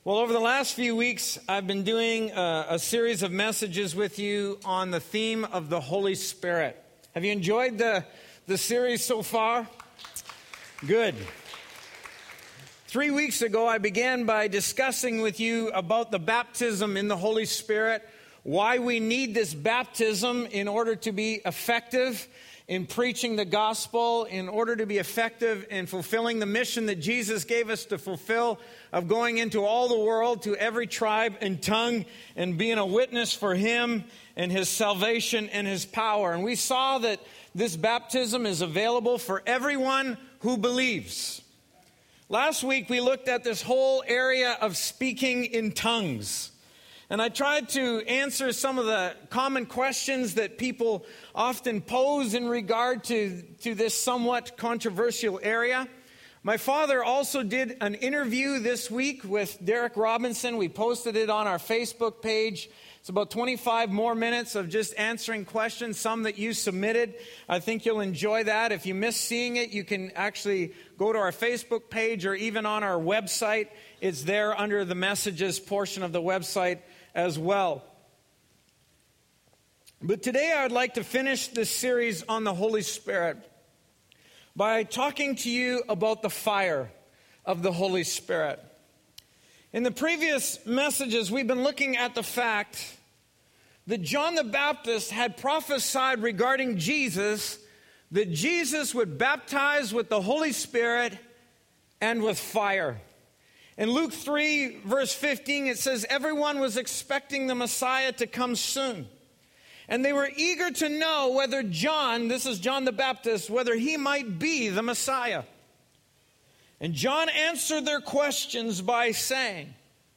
Well, over the last few weeks, I've been doing a series of messages with you on the theme of the Holy Spirit. Have you enjoyed the series so far? Good. 3 weeks ago, I began by discussing with you about the baptism in the Holy Spirit, why we need this baptism in order to be effective in preaching the gospel, in order to be effective in fulfilling the mission that Jesus gave us to fulfill, of going into all the world, to every tribe and tongue, and being a witness for Him and His salvation and His power. And we saw that this baptism is available for everyone who believes. Last week, we looked at this whole area of speaking in tongues. And I tried to answer some of the common questions that people often pose in regard to this somewhat controversial area. My father also did an interview this week with Derek Robinson. We posted it on our Facebook page. It's about 25 more minutes of just answering questions, some that you submitted. I think you'll enjoy that. If you miss seeing it, you can actually go to our Facebook page or even on our website. It's there under the messages portion of the website as well. But today I would like to finish this series on the Holy Spirit by talking to you about the fire of the Holy Spirit. In the previous messages, we've been looking at the fact that John the Baptist had prophesied regarding Jesus, that Jesus would baptize with the Holy Spirit and with fire. In Luke 3, verse 15, it says, everyone was expecting the Messiah to come soon. And they were eager to know whether John, this is John the Baptist, whether he might be the Messiah. And John answered their questions by saying,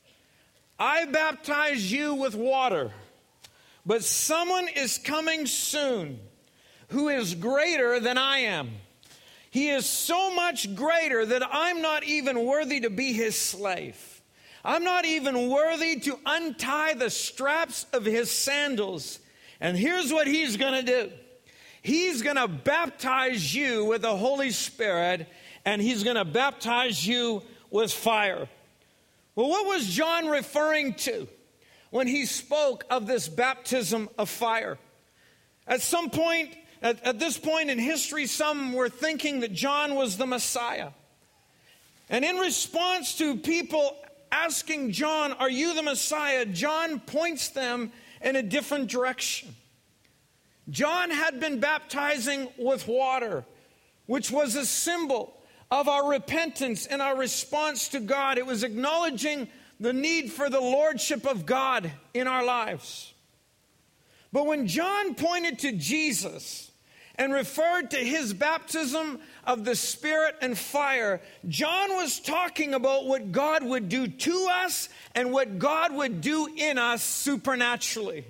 I baptize you with water, but someone is coming soon who is greater than I am. He is so much greater that I'm not even worthy to be his slave. I'm not even worthy to untie the straps of his sandals. And here's what he's going to do. He's going to baptize you with the Holy Spirit, and he's going to baptize you with fire. Well, what was John referring to when he spoke of this baptism of fire? At some point, at this point in history, some were thinking that John was the Messiah. And in response to people asking John, are you the Messiah? John points them in a different direction. John had been baptizing with water, which was a symbol of our repentance and our response to God. It was acknowledging the need for the lordship of God in our lives. But when John pointed to Jesus and referred to his baptism of the Spirit and fire, John was talking about what God would do to us and what God would do in us supernaturally.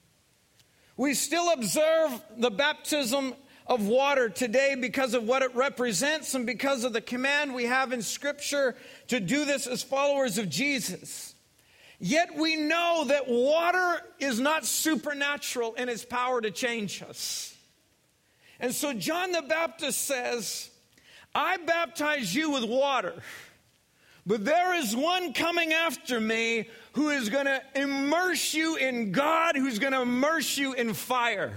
We still observe the baptism of water today because of what it represents and because of the command we have in Scripture to do this as followers of Jesus. Yet we know that water is not supernatural in its power to change us. And so John the Baptist says, I baptize you with water, but there is one coming after me who is going to immerse you in God, who's going to immerse you in fire.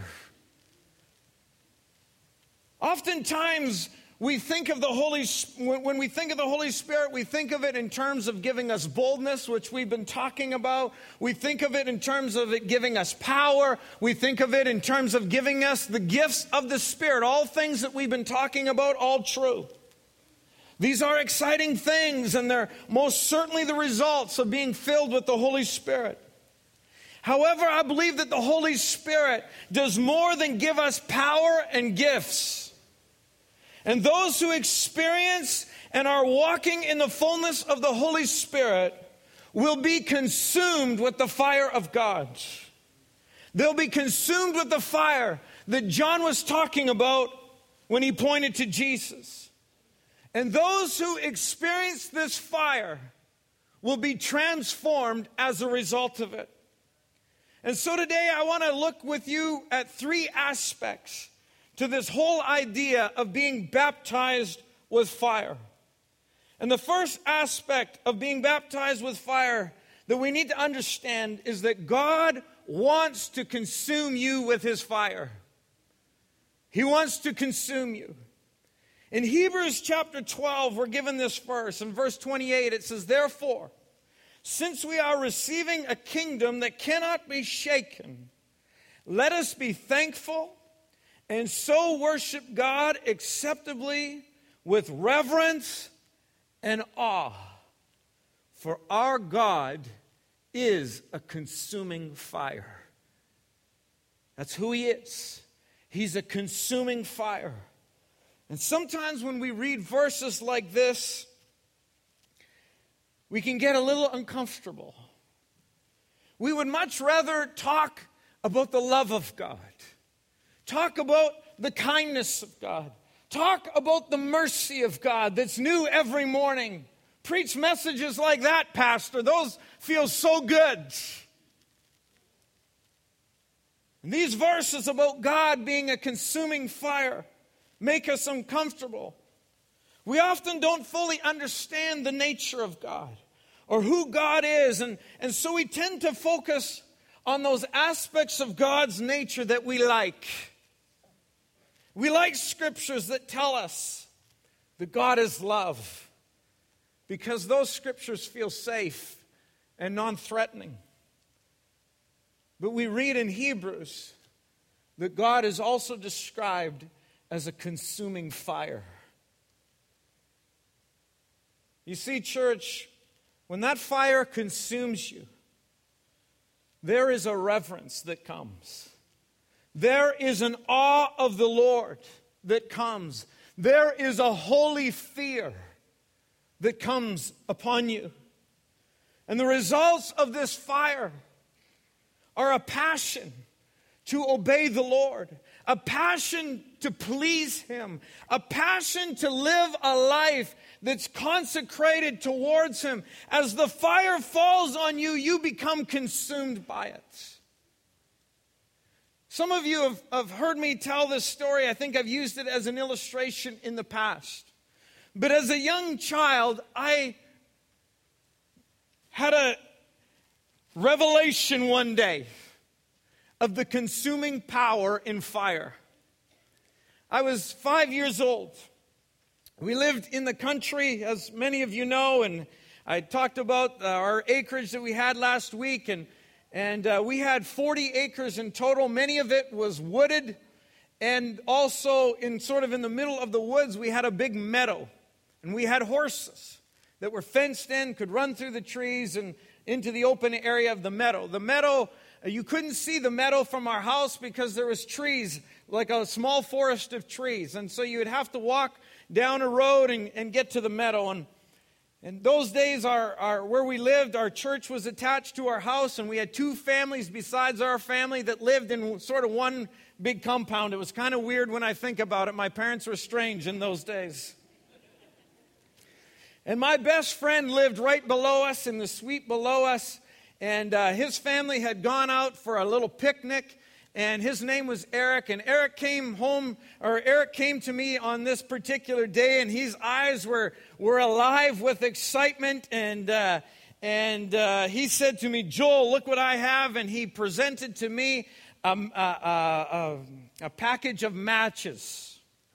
Oftentimes, when we think of the Holy Spirit, we think of it in terms of giving us boldness, which we've been talking about. We think of it in terms of it giving us power. We think of it in terms of giving us the gifts of the Spirit. All things that we've been talking about, all true. These are exciting things, and they're most certainly the results of being filled with the Holy Spirit. However, I believe that the Holy Spirit does more than give us power and gifts. And those who experience and are walking in the fullness of the Holy Spirit will be consumed with the fire of God. They'll be consumed with the fire that John was talking about when he pointed to Jesus. And those who experience this fire will be transformed as a result of it. And so today I want to look with you at three aspects to this whole idea of being baptized with fire. And the first aspect of being baptized with fire that we need to understand is that God wants to consume you with his fire. He wants to consume you. In Hebrews chapter 12, we're given this verse. In verse 28, it says, "Therefore, since we are receiving a kingdom that cannot be shaken, let us be thankful and so worship God acceptably with reverence and awe. For our God is a consuming fire." That's who he is. He's a consuming fire. And sometimes when we read verses like this, we can get a little uncomfortable. We would much rather talk about the love of God, talk about the kindness of God, talk about the mercy of God that's new every morning. Preach messages like that, Pastor. Those feel so good. And these verses about God being a consuming fire make us uncomfortable. We often don't fully understand the nature of God or who God is, and so we tend to focus on those aspects of God's nature that we like. We like scriptures that tell us that God is love, because those scriptures feel safe and non-threatening. But we read in Hebrews that God is also described as a consuming fire. You see, church, when that fire consumes you, there is a reverence that comes. There is an awe of the Lord that comes. There is a holy fear that comes upon you. And the results of this fire are a passion to obey the Lord, a passion to please him, a passion to live a life that's consecrated towards him. As the fire falls on you, you become consumed by it. Some of you have heard me tell this story. I think I've used it as an illustration in the past. But as a young child, I had a revelation one day of the consuming power in fire. I was 5 years old. We lived in the country, as many of you know, and I talked about our acreage that we had last week, and we had 40 acres in total. Many of it was wooded, and also in the middle of the woods, we had a big meadow, and we had horses that were fenced in, could run through the trees and into the open area of the meadow. The meadow, you couldn't see the meadow from our house because there was trees, like a small forest of trees. And so you would have to walk down a road and get to the meadow. And those days, where we lived, our church was attached to our house, and we had two families besides our family that lived in sort of one big compound. It was kind of weird when I think about it. My parents were strange in those days. And my best friend lived right below us, in the suite below us. And his family had gone out for a little picnic, and his name was Eric. And Eric came to me on this particular day, and his eyes were alive with excitement. And he said to me, "Joel, look what I have." And he presented to me a package of matches.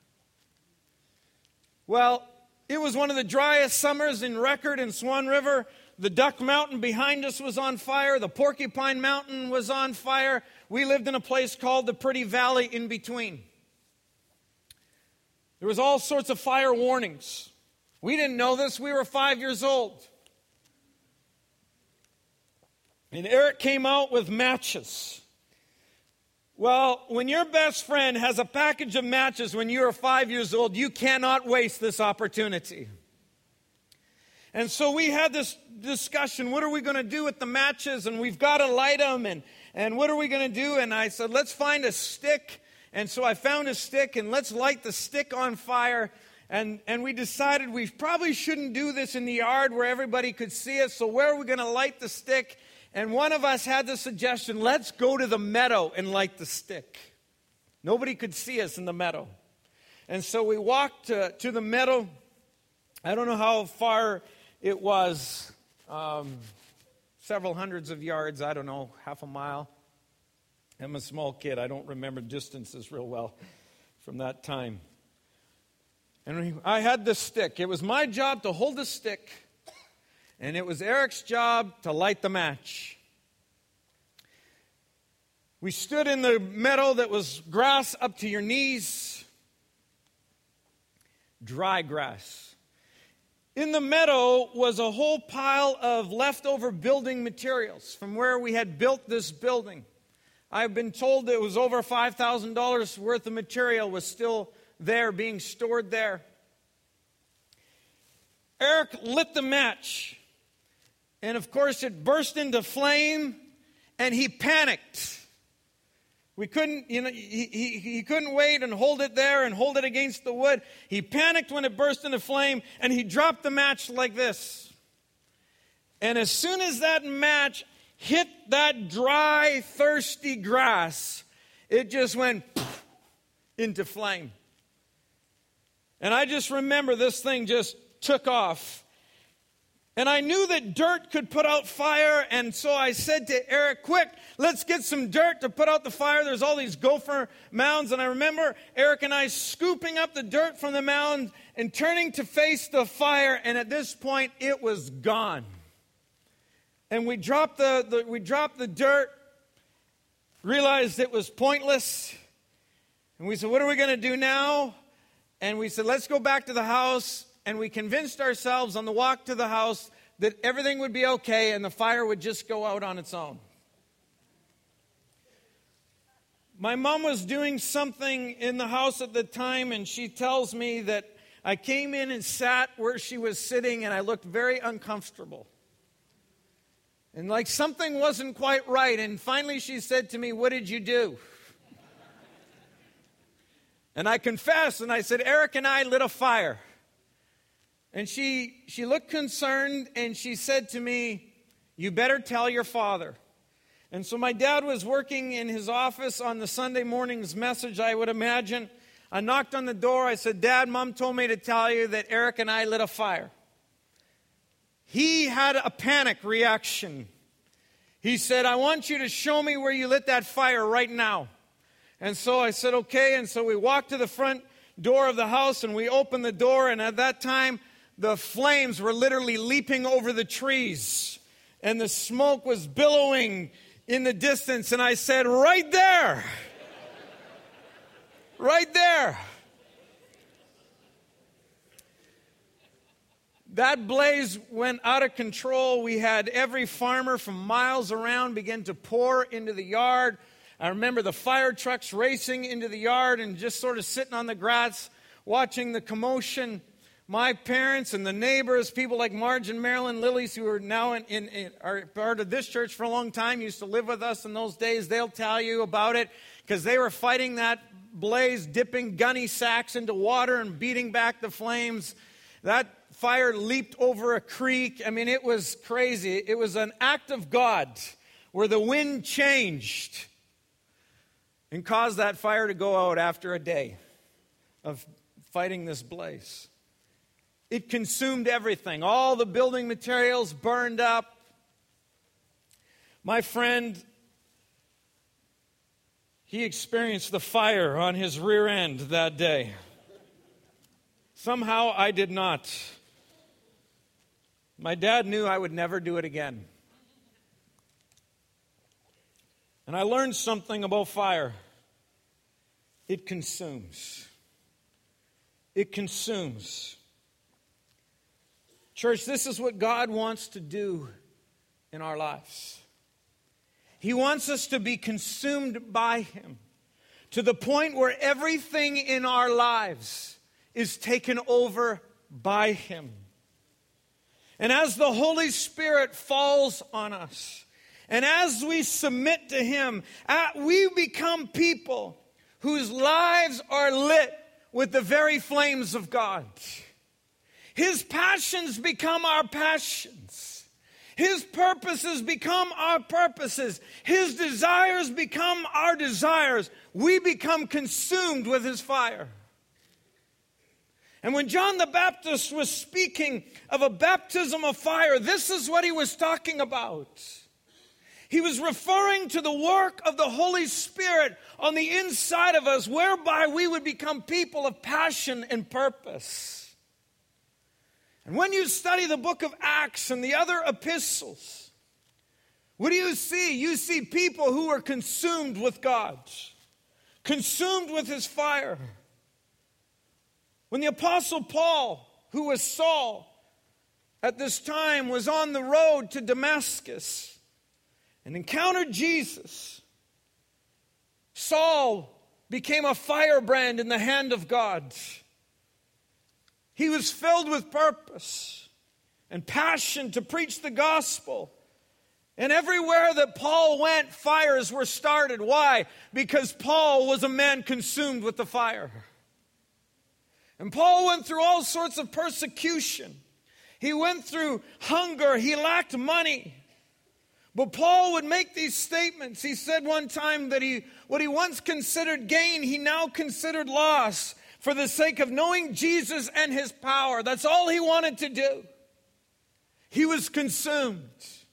Well, it was one of the driest summers in record in Swan River. The Duck Mountain behind us was on fire. The Porcupine Mountain was on fire. We lived in a place called the Pretty Valley in between. There was all sorts of fire warnings. We didn't know this. We were 5 years old. And Eric came out with matches. Well, when your best friend has a package of matches when you are 5 years old, you cannot waste this opportunity. And so we had this discussion, what are we going to do with the matches? And we've got to light them, and what are we going to do? And I said, let's find a stick. And so I found a stick, and let's light the stick on fire. And we decided we probably shouldn't do this in the yard where everybody could see us. So where are we going to light the stick? And one of us had the suggestion, let's go to the meadow and light the stick. Nobody could see us in the meadow. And so we walked to the meadow, I don't know how far it was, several hundreds of yards, I don't know, half a mile. I'm a small kid. I don't remember distances real well from that time. And I had this stick. It was my job to hold the stick, and it was Eric's job to light the match. We stood in the meadow that was grass up to your knees, dry grass. In the meadow was a whole pile of leftover building materials from where we had built this building. I've been told that it was over $5,000 worth of material was still there, being stored there. Eric lit the match, and of course it burst into flame, and he panicked. We couldn't, he couldn't wait and hold it there and hold it against the wood. He panicked when it burst into flame, and he dropped the match like this. And as soon as that match hit that dry, thirsty grass, it just went into flame. And I just remember this thing just took off. And I knew that dirt could put out fire, and so I said to Eric, quick, let's get some dirt to put out the fire. There's all these gopher mounds, and I remember Eric and I scooping up the dirt from the mound and turning to face the fire, and at this point, it was gone. And we dropped the dirt, realized it was pointless, and we said, what are we going to do now? And we said, let's go back to the house. And we convinced ourselves on the walk to the house that everything would be okay and the fire would just go out on its own. My mom was doing something in the house at the time, and she tells me that I came in and sat where she was sitting, and I looked very uncomfortable. And like something wasn't quite right. And finally she said to me, what did you do? And I confessed, and I said, Eric and I lit a fire. And she looked concerned, and she said to me, you better tell your father. And so my dad was working in his office on the Sunday morning's message, I would imagine. I knocked on the door. I said, Dad, Mom told me to tell you that Eric and I lit a fire. He had a panic reaction. He said, I want you to show me where you lit that fire right now. And so I said, okay. And so we walked to the front door of the house, and we opened the door, and at that time, the flames were literally leaping over the trees, and the smoke was billowing in the distance. And I said, right there, right there. That blaze went out of control. We had every farmer from miles around begin to pour into the yard. I remember the fire trucks racing into the yard and just sort of sitting on the grass watching the commotion. My parents and the neighbors, people like Marge and Marilyn Lillies, who are now are part of this church for a long time, used to live with us in those days. They'll tell you about it because they were fighting that blaze, dipping gunny sacks into water and beating back the flames. That fire leaped over a creek. I mean, it was crazy. It was an act of God where the wind changed and caused that fire to go out after a day of fighting this blaze. It consumed everything. All the building materials burned up. My friend, he experienced the fire on his rear end that day. Somehow I did not. My dad knew I would never do it again. And I learned something about fire. It consumes. It consumes. Church, this is what God wants to do in our lives. He wants us to be consumed by Him to the point where everything in our lives is taken over by Him. And as the Holy Spirit falls on us, and as we submit to Him, we become people whose lives are lit with the very flames of God. His passions become our passions. His purposes become our purposes. His desires become our desires. We become consumed with His fire. And when John the Baptist was speaking of a baptism of fire, this is what he was talking about. He was referring to the work of the Holy Spirit on the inside of us, whereby we would become people of passion and purpose. And when you study the book of Acts and the other epistles, what do you see? You see people who are consumed with God, consumed with his fire. When the Apostle Paul, who was Saul at this time, was on the road to Damascus and encountered Jesus, Saul became a firebrand in the hand of God. He was filled with purpose and passion to preach the gospel. And everywhere that Paul went, fires were started. Why? Because Paul was a man consumed with the fire. And Paul went through all sorts of persecution. He went through hunger. He lacked money. But Paul would make these statements. He said one time that what he once considered gain, he now considered loss for the sake of knowing Jesus and his power. That's all he wanted to do. He was consumed.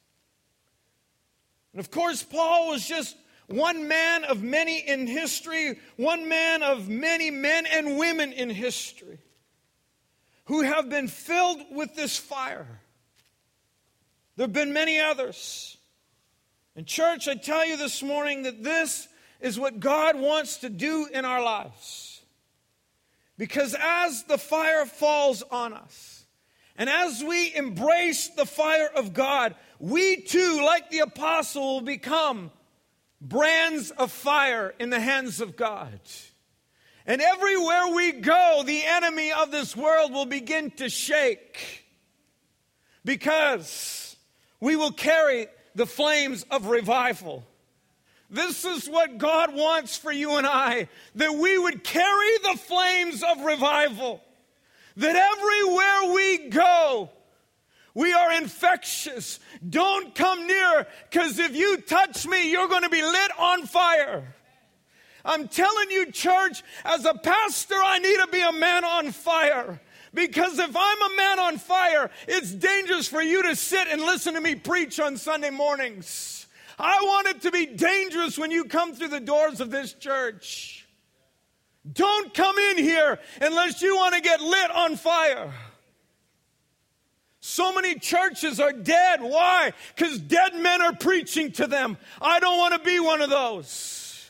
And of course, Paul was just one man of many in history, one man of many men and women in history who have been filled with this fire. There have been many others. And church, I tell you this morning that this is what God wants to do in our lives. Because as the fire falls on us, and as we embrace the fire of God, we too, like the apostle, will become brands of fire in the hands of God. And everywhere we go, the enemy of this world will begin to shake, because we will carry the flames of revival. This is what God wants for you and I, that we would carry the flames of revival. That everywhere we go, we are infectious. Don't come near, because if you touch me, you're going to be lit on fire. I'm telling you, church, as a pastor, I need to be a man on fire. Because if I'm a man on fire, it's dangerous for you to sit and listen to me preach on Sunday mornings. I want it to be dangerous when you come through the doors of this church. Don't come in here unless you want to get lit on fire. So many churches are dead. Why? Because dead men are preaching to them. I don't want to be one of those.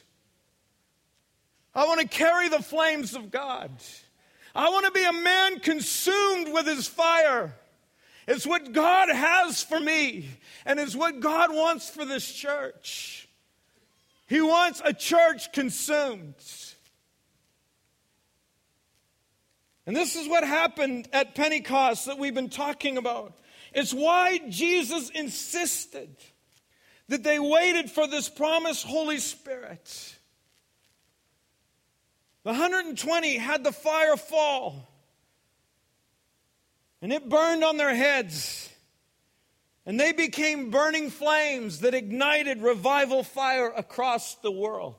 I want to carry the flames of God. I want to be a man consumed with his fire. It's what God has for me, and it's what God wants for this church. He wants a church consumed. And this is what happened at Pentecost that we've been talking about. It's why Jesus insisted that they waited for this promised Holy Spirit. The 120 had the fire fall, and it burned on their heads. And they became burning flames that ignited revival fire across the world.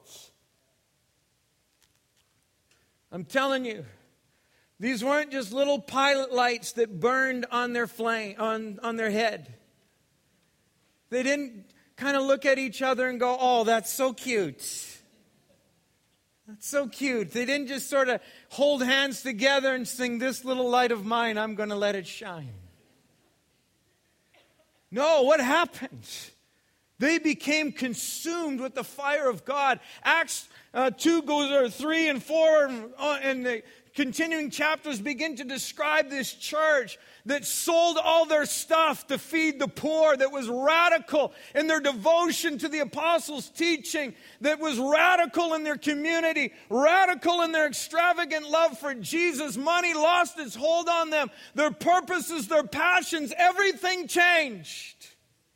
I'm telling you, these weren't just little pilot lights that burned on their flame, on their head. They didn't kind of look at each other and go, "Oh, that's so cute. That's so cute." They didn't just sort of hold hands together and sing, "This little light of mine, I'm going to let it shine." No, what happened? They became consumed with the fire of God. Acts 2 goes, or 3 and 4, and the continuing chapters begin to describe this church that sold all their stuff to feed the poor, that was radical in their devotion to the apostles' teaching, that was radical in their community, radical in their extravagant love for Jesus. Money lost its hold on them. Their purposes, their passions, everything changed.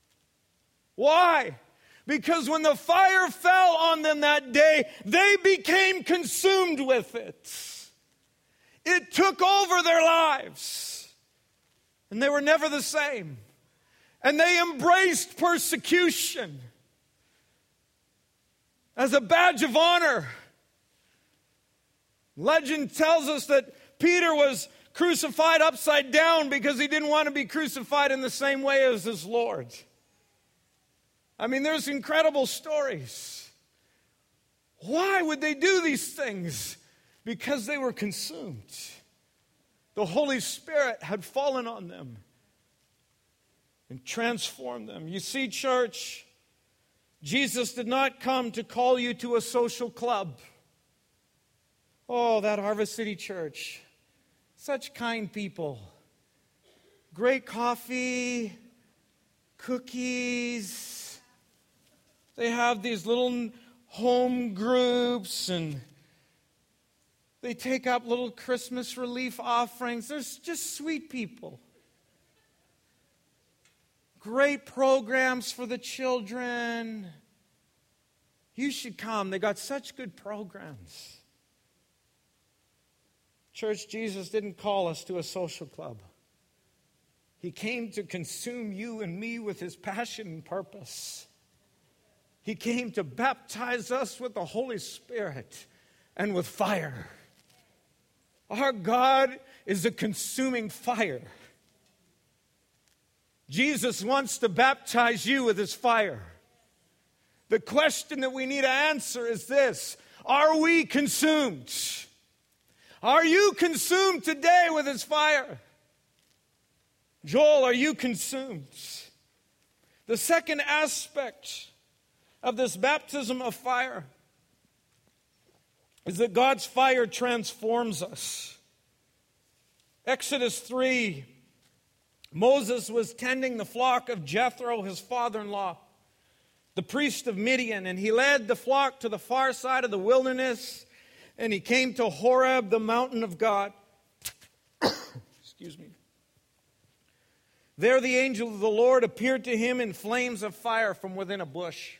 Why? Because when the fire fell on them that day, they became consumed with it. It took over their lives. And they were never the same. And they embraced persecution as a badge of honor. Legend tells us that Peter was crucified upside down because he didn't want to be crucified in the same way as his Lord. I mean, there's incredible stories. Why would they do these things? Because they were consumed. The Holy Spirit had fallen on them and transformed them. You see, church, Jesus did not come to call you to a social club. Oh, that Harvest City Church. Such kind people. Great coffee, cookies. They have these little home groups and they take up little Christmas relief offerings. They're just sweet people. Great programs for the children. You should come. They got such good programs. Church, Jesus didn't call us to a social club. He came to consume you and me with his passion and purpose. He came to baptize us with the Holy Spirit and with fire. Our God is a consuming fire. Jesus wants to baptize you with his fire. The question that we need to answer is this: are we consumed? Are you consumed today with his fire? Joel, are you consumed? The second aspect of this baptism of fire is that God's fire transforms us. Exodus 3, Moses was tending the flock of Jethro, his father-in-law, the priest of Midian, and he led the flock to the far side of the wilderness, and he came to Horeb, the mountain of God. Excuse me. There the angel of the Lord appeared to him in flames of fire from within a bush.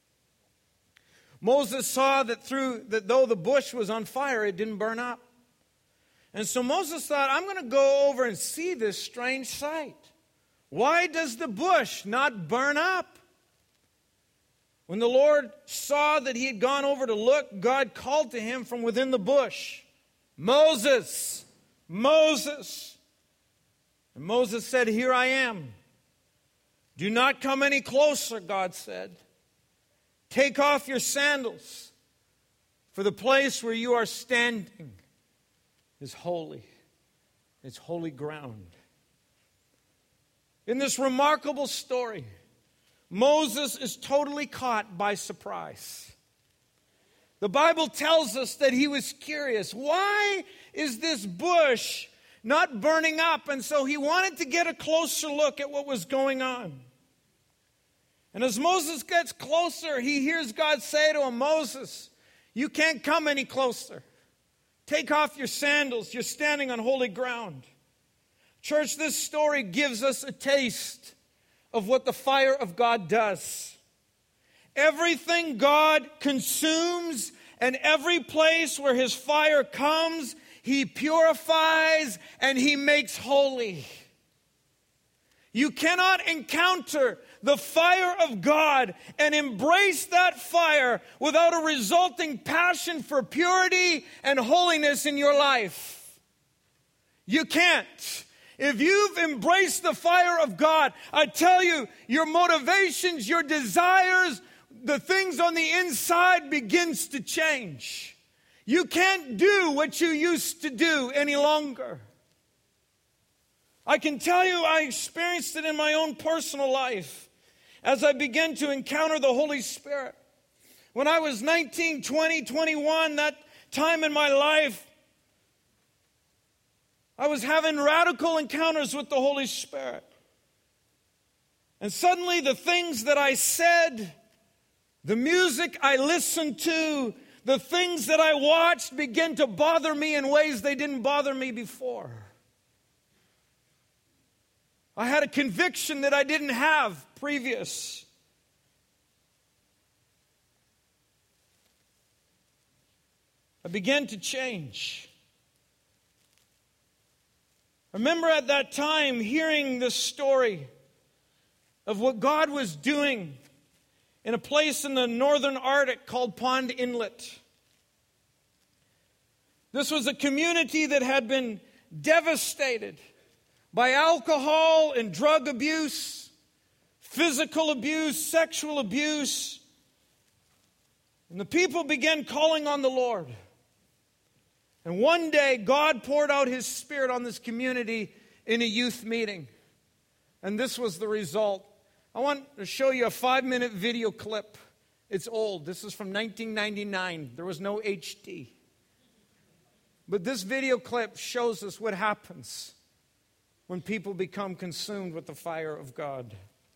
Moses saw that though the bush was on fire, it didn't burn up. And so Moses thought, I'm going to go over and see this strange sight. Why does the bush not burn up? When the Lord saw that he had gone over to look, God called to him from within the bush, Moses, Moses. And Moses said, here I am. Do not come any closer, God said. Take off your sandals, for the place where you are standing is holy. It's holy ground. In this remarkable story, Moses is totally caught by surprise. The Bible tells us that he was curious. Why is this bush not burning up? And so he wanted to get a closer look at what was going on. And as Moses gets closer, he hears God say to him, Moses, you can't come any closer. Take off your sandals. You're standing on holy ground. Church, this story gives us a taste of what the fire of God does. Everything God consumes and every place where his fire comes, he purifies and he makes holy. You cannot encounter the fire of God and embrace that fire without a resulting passion for purity and holiness in your life. You can't. If you've embraced the fire of God, I tell you, your motivations, your desires, the things on the inside begins to change. You can't do what you used to do any longer. I can tell you I experienced it in my own personal life as I began to encounter the Holy Spirit. When I was 19, 20, 21, that time in my life, I was having radical encounters with the Holy Spirit. And suddenly the things that I said, the music I listened to, the things that I watched began to bother me in ways they didn't bother me before. I had a conviction that I didn't have previous. I began to change. I remember at that time hearing this story of what God was doing in a place in the northern Arctic called Pond Inlet. This was a community that had been devastated by alcohol and drug abuse, physical abuse, sexual abuse. And the people began calling on the Lord. And one day, God poured out His Spirit on this community in a youth meeting. And this was the result. I want to show you a 5-minute video clip. It's old. This is from 1999. There was no HD. But this video clip shows us what happens when people become consumed with the fire of God.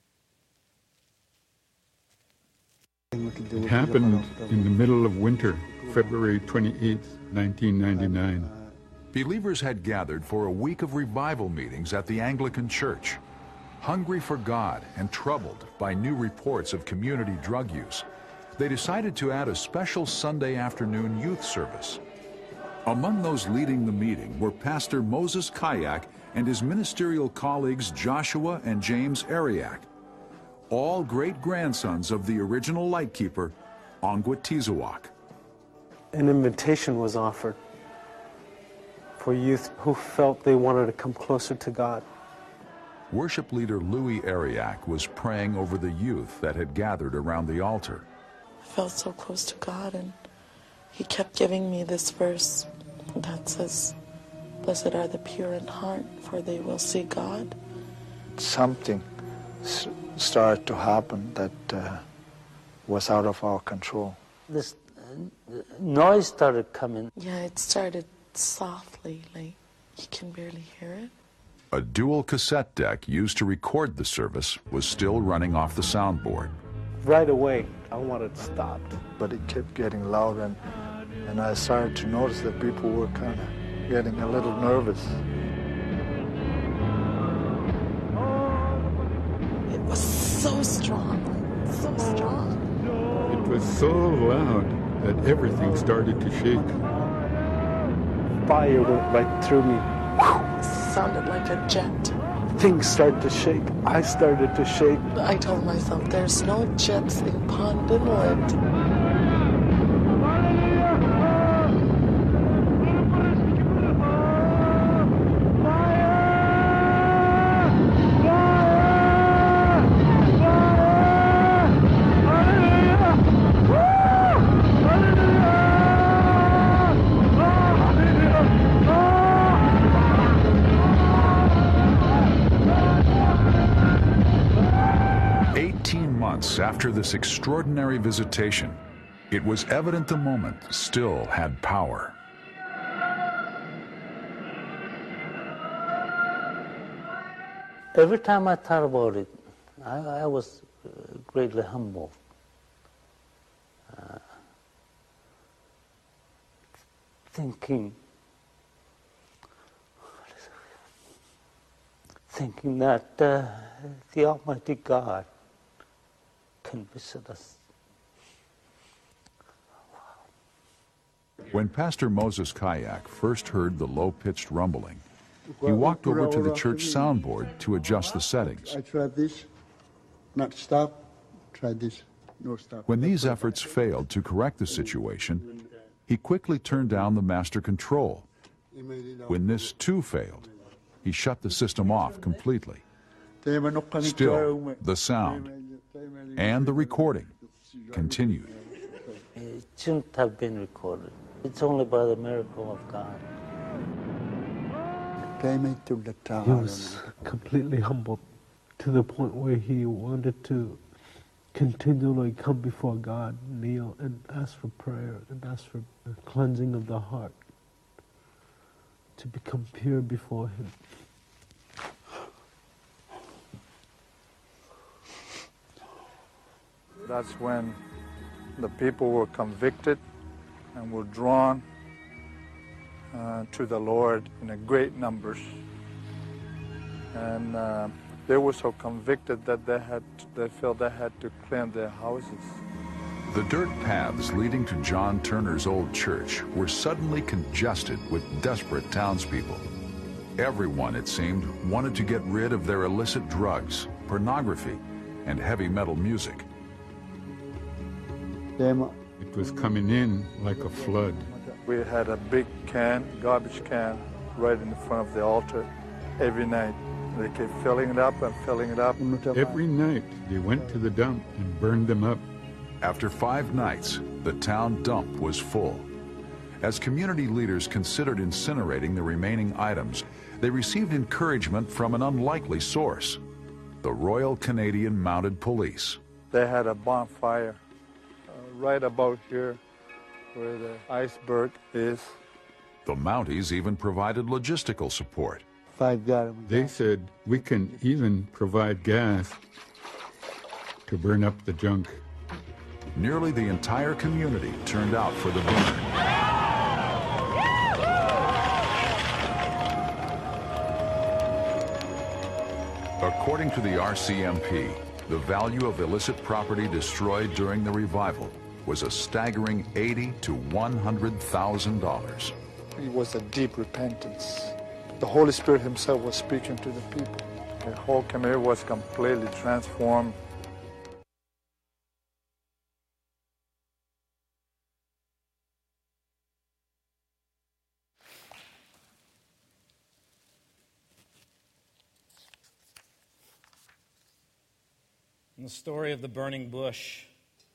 It happened in the middle of winter, February 28, 1999. Believers had gathered for a week of revival meetings at the Anglican Church. Hungry for God and troubled by new reports of community drug use, they decided to add a special Sunday afternoon youth service. Among those leading the meeting were Pastor Moses Kayak and his ministerial colleagues Joshua and James Ariak, all great-grandsons of the original lightkeeper, Ongwat Tizoak. An invitation was offered for youth who felt they wanted to come closer to God. Worship leader Louis Ariak was praying over the youth that had gathered around the altar. I felt so close to God, and He kept giving me this verse that says, "Blessed are the pure in heart, for they will see God." Something started to happen that was out of our control. This noise started coming. Yeah, it started softly, like you can barely hear it. A dual cassette deck used to record the service was still running off the soundboard. Right away, I wanted it stopped. But it kept getting louder, and I started to notice that people were kind of getting a little nervous. It was so strong, so strong. It was so loud that everything started to shake. Fire went right through me. It sounded like a jet. Things started to shake. I started to shake. I told myself, there's no jets in Pond Inlet. After this extraordinary visitation, it was evident the moment still had power. Every time I thought about it, I was greatly humbled. Thinking that the Almighty God can visit us. When Pastor Moses Kayak first heard the low-pitched rumbling, he walked over to the church soundboard to adjust the settings. I tried this, not stop, try this, no stop. When these efforts failed to correct the situation, he quickly turned down the master control. When this too failed, he shut the system off completely. Still, the sound and the recording continued. It shouldn't have been recorded. It's only by the miracle of God. He was completely humbled to the point where he wanted to continually come before God, kneel and ask for prayer and ask for the cleansing of the heart to become pure before Him. That's when the people were convicted and were drawn to the Lord in a great numbers. And they were so convicted that they felt they had to clean their houses. The dirt paths leading to John Turner's old church were suddenly congested with desperate townspeople. Everyone, it seemed, wanted to get rid of their illicit drugs, pornography, and heavy metal music. It was coming in like a flood. We had a big can, garbage can, right in front of the altar every night. They kept filling it up and filling it up. Every night they went to the dump and burned them up. After 5 nights, the town dump was full. As community leaders considered incinerating the remaining items, they received encouragement from an unlikely source: the Royal Canadian Mounted Police. They had a bonfire right about here where the iceberg is. The Mounties even provided logistical support. They said, we can even provide gas to burn up the junk. Nearly the entire community turned out for the burn. According to the RCMP, the value of illicit property destroyed during the revival was a staggering $80,000 to $100,000. It was a deep repentance. The Holy Spirit himself was speaking to the people. The whole community was completely transformed. In the story of the burning bush,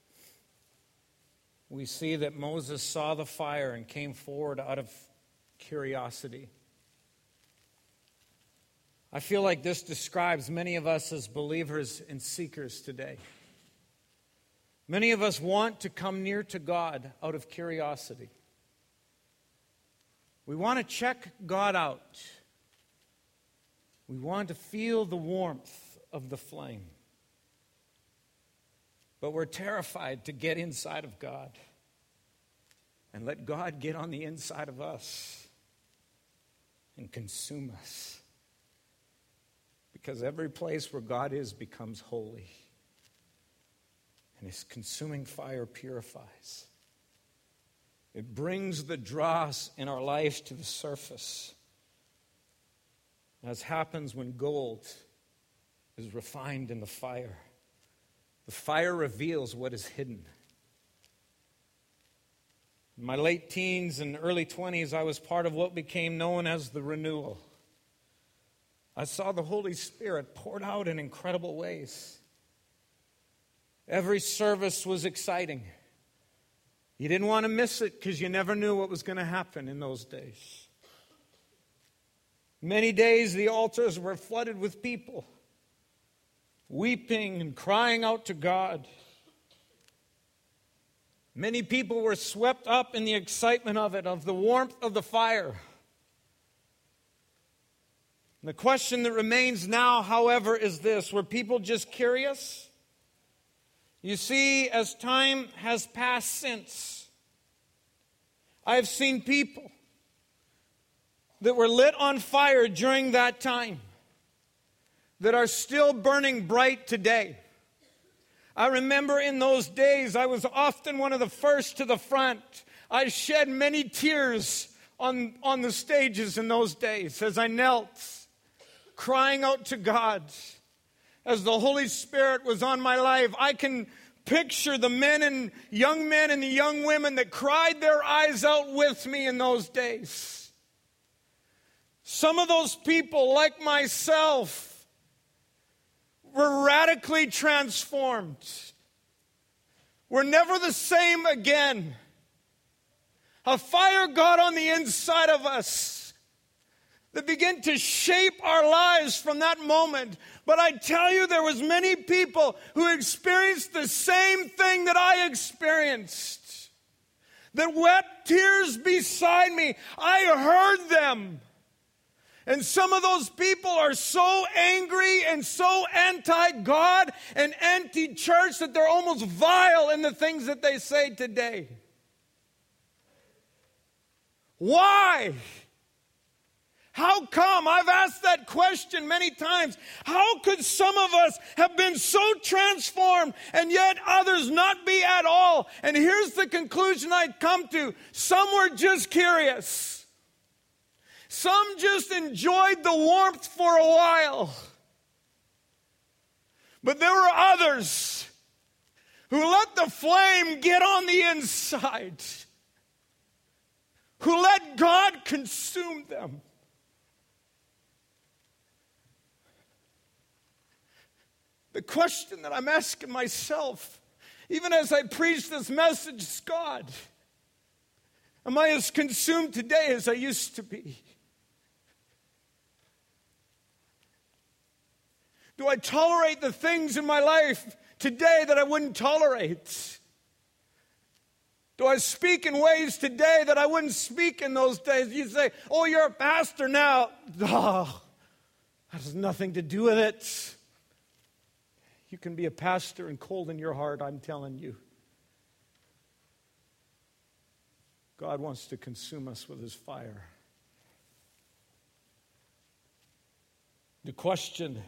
we see that Moses saw the fire and came forward out of curiosity. I feel like this describes many of us as believers and seekers today. Many of us want to come near to God out of curiosity. We want to check God out. We want to feel the warmth of the flame. But we're terrified to get inside of God and let God get on the inside of us and consume us. Because every place where God is becomes holy. And His consuming fire purifies. It brings the dross in our life to the surface. As happens when gold is refined in the fire. The fire reveals what is hidden. In my late teens and early 20s, I was part of what became known as the renewal. I saw the Holy Spirit poured out in incredible ways. Every service was exciting. You didn't want to miss it because you never knew what was going to happen in those days. Many days the altars were flooded with people, weeping and crying out to God. Many people were swept up in the excitement of it, of the warmth of the fire. The question that remains now, however, is this: were people just curious? You see, as time has passed since, I have seen people that were lit on fire during that time that are still burning bright today. I remember in those days, I was often one of the first to the front. I shed many tears on the stages in those days as I knelt, crying out to God as the Holy Spirit was on my life. I can picture the men and the young women that cried their eyes out with me in those days. Some of those people, like myself, were radically transformed. We're never the same again. A fire got on the inside of us that began to shape our lives from that moment. But I tell you, there was many people who experienced the same thing that I experienced, that wept tears beside me. I heard them. And some of those people are so angry and so anti-God and anti-church that they're almost vile in the things that they say today. Why? How come? I've asked that question many times. How could some of us have been so transformed and yet others not be at all? And here's the conclusion I'd come to. Some were just curious. Some just enjoyed the warmth for a while. But there were others who let the flame get on the inside, who let God consume them. The question that I'm asking myself, even as I preach this message, is, God, am I as consumed today as I used to be? Do I tolerate the things in my life today that I wouldn't tolerate? Do I speak in ways today that I wouldn't speak in those days? You say, oh, you're a pastor now. Oh, that has nothing to do with it. You can be a pastor and cold in your heart, I'm telling you. God wants to consume us with his fire. The question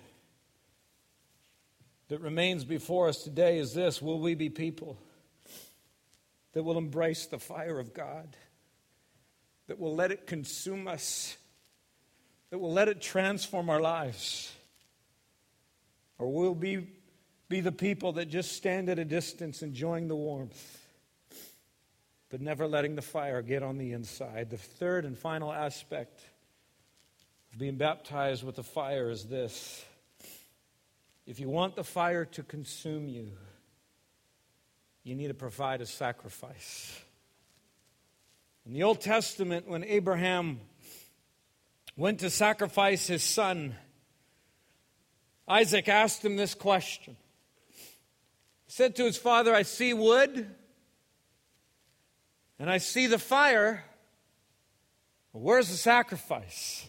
that remains before us today is this: will we be people that will embrace the fire of God, that will let it consume us, that will let it transform our lives? Or will we be the people that just stand at a distance enjoying the warmth, but never letting the fire get on the inside? The third and final aspect of being baptized with the fire is this: if you want the fire to consume you, you need to provide a sacrifice. In the Old Testament, when Abraham went to sacrifice his son, Isaac asked him this question. He said to his father, I see wood and I see the fire. Where's the sacrifice?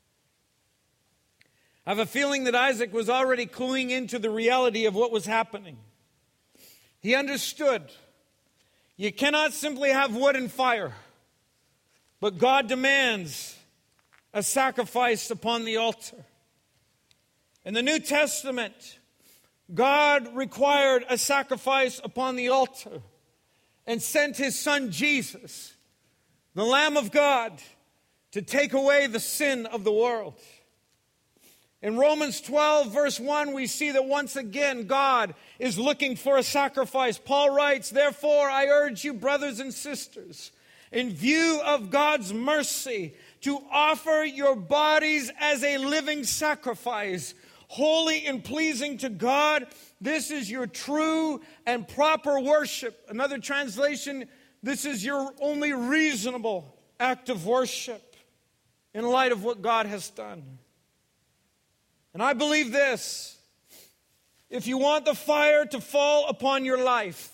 I have a feeling that Isaac was already cluing into the reality of what was happening. He understood you cannot simply have wood and fire, but God demands a sacrifice upon the altar. In the New Testament, God required a sacrifice upon the altar and sent his son Jesus, the Lamb of God, to take away the sin of the world. In Romans 12, verse 1, we see that once again God is looking for a sacrifice. Paul writes, therefore I urge you, brothers and sisters, in view of God's mercy, to offer your bodies as a living sacrifice, holy and pleasing to God. This is your true and proper worship. Another translation, this is your only reasonable act of worship in light of what God has done. And I believe this: if you want the fire to fall upon your life,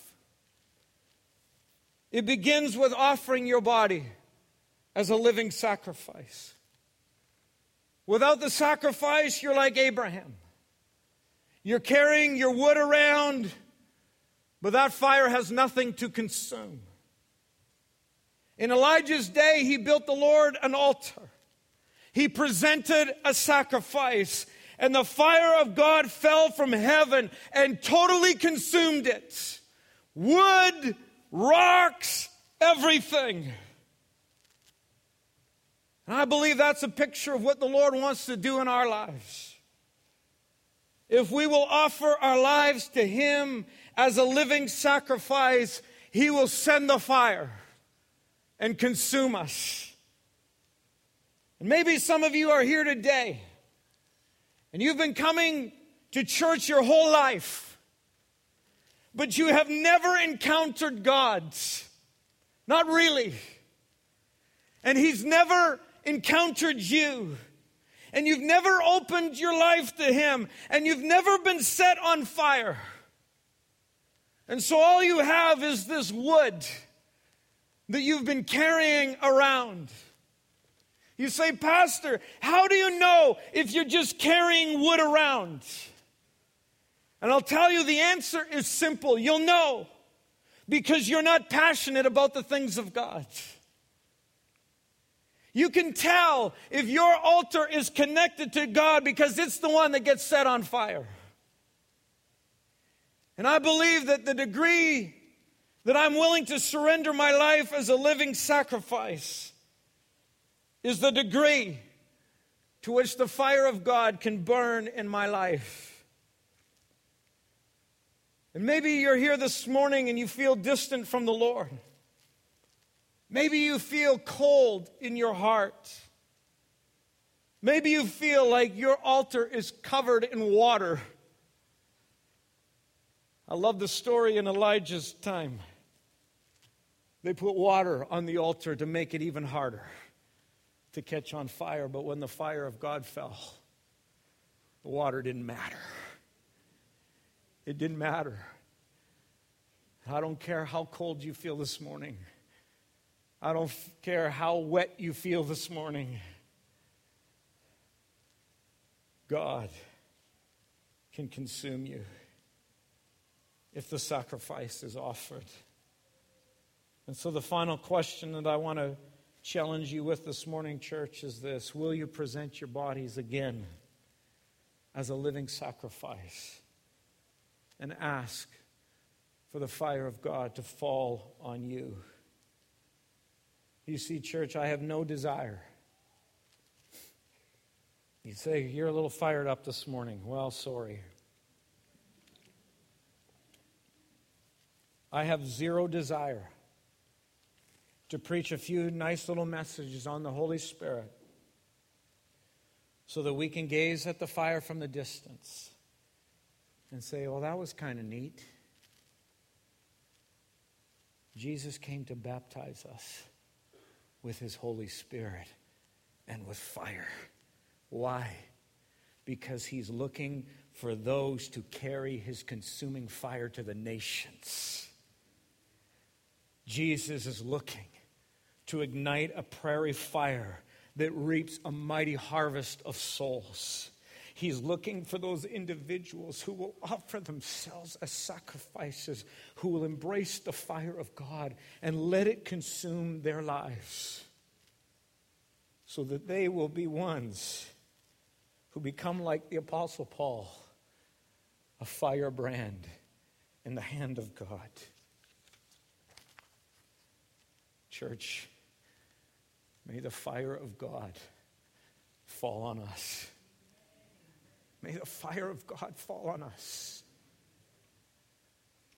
it begins with offering your body as a living sacrifice. Without the sacrifice, you're like Abraham. You're carrying your wood around, but that fire has nothing to consume. In Elijah's day, he built the Lord an altar. He presented a sacrifice, and the fire of God fell from heaven and totally consumed it. Wood, rocks, everything. And I believe that's a picture of what the Lord wants to do in our lives. If we will offer our lives to him as a living sacrifice, he will send the fire and consume us. And maybe some of you are here today, and you've been coming to church your whole life, but you have never encountered God. Not really. And he's never encountered you. And you've never opened your life to him. And you've never been set on fire. And so all you have is this wood that you've been carrying around. You say, Pastor, how do you know if you're just carrying wood around? And I'll tell you, the answer is simple. You'll know because you're not passionate about the things of God. You can tell if your altar is connected to God because it's the one that gets set on fire. And I believe that the degree that I'm willing to surrender my life as a living sacrifice is the degree to which the fire of God can burn in my life. And maybe you're here this morning and you feel distant from the Lord. Maybe you feel cold in your heart. Maybe you feel like your altar is covered in water I love the story in Elijah's time. They put water on the altar to make it even harder to catch on fire. But when the fire of God fell, the water didn't matter. It didn't matter. I don't care how cold you feel this morning. I don't care how wet you feel this morning. God can consume you if the sacrifice is offered. And so the final question that I want to challenge you with this morning, church, is this: will you present your bodies again as a living sacrifice and ask for the fire of God to fall on you? You see, church, I have no desire. You say, you're a little fired up this morning. Well, sorry. I have zero desire to preach a few nice little messages on the Holy Spirit so that we can gaze at the fire from the distance and say, well, that was kind of neat. Jesus came to baptize us with His Holy Spirit and with fire. Why? Because He's looking for those to carry His consuming fire to the nations. Jesus is looking to ignite a prairie fire that reaps a mighty harvest of souls. He's looking for those individuals who will offer themselves as sacrifices, who will embrace the fire of God and let it consume their lives, so that they will be ones who become like the Apostle Paul, a firebrand in the hand of God. Church, may the fire of God fall on us. May the fire of God fall on us.